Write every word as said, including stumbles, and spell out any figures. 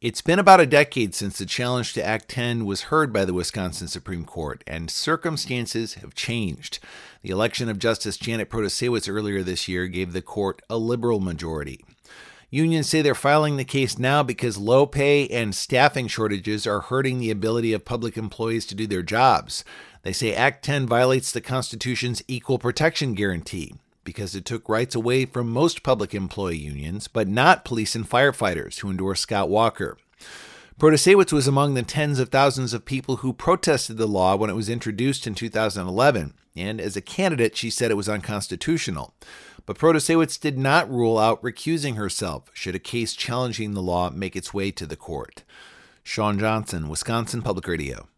It's been about a decade since the challenge to Act ten was heard by the Wisconsin Supreme Court, and circumstances have changed. The election of Justice Janet Protasiewicz earlier this year gave the court a liberal majority. Unions say they're filing the case now because low pay and staffing shortages are hurting the ability of public employees to do their jobs. They say Act ten violates the Constitution's equal protection guarantee because it took rights away from most public employee unions, but not police and firefighters who endorse Scott Walker. Protasiewicz was among the tens of thousands of people who protested the law when it was introduced in two thousand eleven, and as a candidate, she said it was unconstitutional. But Protasiewicz did not rule out recusing herself should a case challenging the law make its way to the court. Sean Johnson, Wisconsin Public Radio.